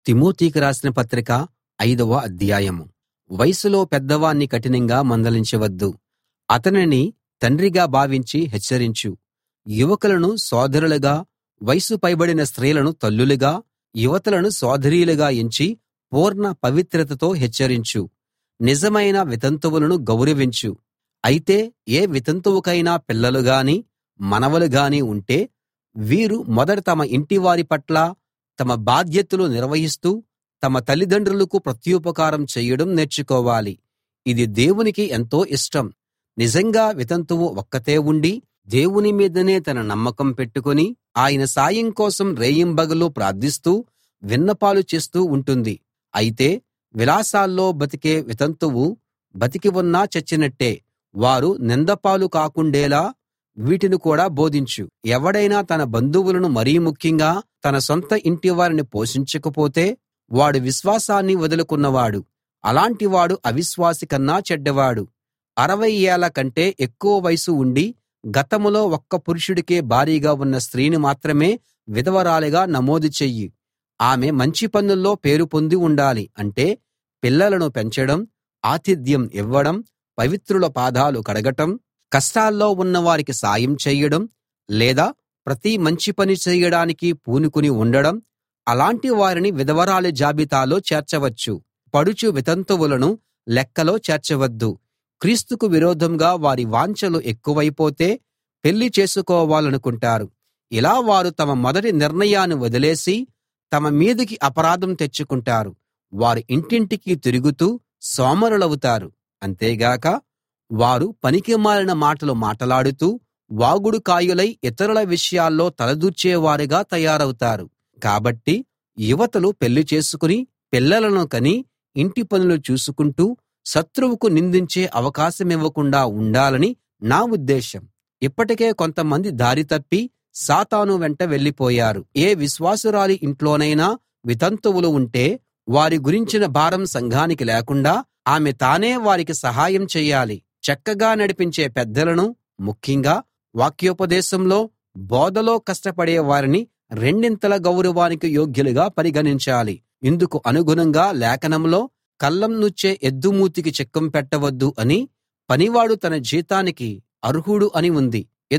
తిమోతికి రాసిన పత్రిక 5వ అధ్యాయం. వయసులో పెద్దవాణ్ణి కఠినంగా మందలించవద్దు. అతనిని తండ్రిగా భావించి హెచ్చరించు. యువకులను సోదరులుగా, వయసు పైబడిన స్త్రీలను తల్లులుగా, యువతులను సోదరీలుగా ఎంచి పూర్ణ పవిత్రతతో హెచ్చరించు. నిజమైన వితంతువులను గౌరవించు. అయితే ఏ వితంతువుకైనా పిల్లలు గాని, మనవలు గాని ఉంటే వీరు మొదట తమ ఇంటివారి పట్ల తమ బాధ్యతలు నిర్వహిస్తూ తమ తల్లిదండ్రులకు ప్రత్యుపకారం చేయడం నేర్చుకోవాలి. ఇది దేవునికి ఎంతో ఇష్టం. నిజంగా వితంతువు ఒక్కతే ఉండి దేవుని మీదనే తన నమ్మకం పెట్టుకుని ఆయన సాయం కోసం రేయింబగళ్ళు ప్రార్థిస్తూ విన్నపాలు చేస్తూ ఉంటుంది. అయితే విలాసాల్లో బతికే వితంతువు బతికి ఉన్నా చచ్చినట్టే. వారు నిందపాలు కాకుండేలా వీటిని కూడా బోధించు. ఎవడైనా తన బంధువులను మరీ ముఖ్యంగా తన సొంత ఇంటివారిని పోషించకపోతే వాడు విశ్వాసాన్ని వదులుకున్నవాడు. అలాంటివాడు అవిశ్వాసి కన్నా చెడ్డవాడు. 60 ఏళ్ల కంటే ఎక్కువ వయసు ఉండి గతంలో ఒక్క పురుషుడికే భార్యగా ఉన్న స్త్రీని మాత్రమే విధవరాలిగా నమోదు చెయ్యి. ఆమె మంచి పనుల్లో పేరు పొంది ఉండాలి. అంటే పిల్లలను పెంచడం, ఆతిథ్యం ఇవ్వడం, పవిత్రుల పాదాలు కడగటం, కష్టాల్లో ఉన్నవారికి సాయం చేయడం, లేదా ప్రతి మంచి పని చేయడానికి పూనుకుని ఉండడం. అలాంటి వారిని విధవరాలి జాబితాలో చేర్చవచ్చు. పడుచు వితంతువులను లెక్కలో చేర్చవద్దు. క్రీస్తుకు విరోధంగా వారి వాంఛలు ఎక్కువైపోతే పెళ్లి చేసుకోవాలనుకుంటారు. ఇలా వారు తమ మొదటి నిర్ణయాన్ని వదిలేసి తమ మీదికి అపరాధం తెచ్చుకుంటారు. వారు ఇంటింటికి తిరుగుతూ సోమరులవుతారు. అంతేగాక వారు పనికిమాలిన మాటలు మాటలాడుతూ వాగుడుకాయులై ఇతరుల విషయాల్లో తలదూర్చేవారుగా తయారవుతారు. కాబట్టి యువతులు పెళ్లి చేసుకుని పిల్లలను కని ఇంటి పనులు చూసుకుంటూ శత్రువుకు నిందించే అవకాశమివ్వకుండా ఉండాలని నా ఉద్దేశం. ఇప్పటికే కొంతమంది దారి తప్పి సాతాను వెంట వెళ్ళిపోయారు. ఏ విశ్వాసురాలి ఇంట్లోనైనా వితంతువులు ఉంటే వారి గురించిన భారం సంఘానికి లేకుండా ఆమె తానే వారికి సహాయం చెయ్యాలి. చక్కగా నడిపించే పెద్దలను, ముఖ్యంగా వాక్యోపదేశంలో, బోధలో కష్టపడే వారిని రెండింతల గౌరవానికి యోగ్యులుగా పరిగణించాలి. ఇందుకు అనుగుణంగా లేఖనంలో కళ్ళం నూర్చే ఎద్దు మూతికి చెక్కం పెట్టవద్దు అని, పనివాడు తన జీతానికి అర్హుడు అని ఉంది.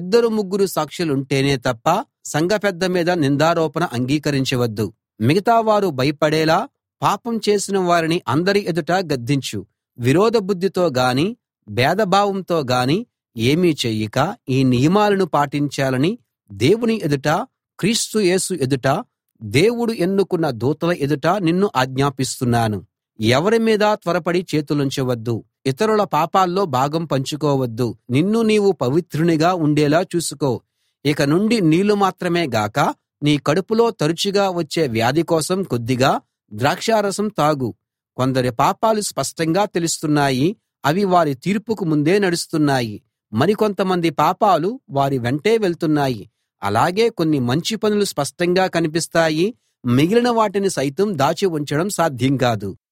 2-3 సాక్షులుంటేనే తప్ప సంఘ పెద్ద మీద నిందారోపణ అంగీకరించవద్దు. మిగతా వారు భయపడేలా పాపం చేసిన వారిని అందరి ఎదుట గద్దించు. విరోధ బుద్ధితో గానీ భేదభావంతో గానీ ఏమీ చెయ్యక ఈ నియమాలను పాటించాలని దేవుని ఎదుట, క్రీస్తు యేసు ఎదుట, దేవుడు ఎన్నుకున్న దూతల ఎదుట నిన్ను ఆజ్ఞాపిస్తున్నాను. ఎవరి మీద త్వరపడి చేతులుంచవద్దు. ఇతరుల పాపాల్లో భాగం పంచుకోవద్దు. నిన్ను నీవు పవిత్రునిగా ఉండేలా చూసుకో. ఇక నుండి నీళ్లు మాత్రమే గాక నీ కడుపులో తరచుగా వచ్చే వ్యాధి కోసం కొద్దిగా ద్రాక్షారసం తాగు. కొందరి పాపాలు స్పష్టంగా తెలుస్తున్నాయి. అవి వారి తీర్పుకు ముందే నడుస్తున్నాయి. మరికొంతమంది పాపాలు వారి వెంటే వెళ్తున్నాయి. అలాగే కొన్ని మంచి పనులు స్పష్టంగా కనిపిస్తాయి. మిగిలిన వాటిని సైతం దాచి ఉంచడం సాధ్యం కాదు.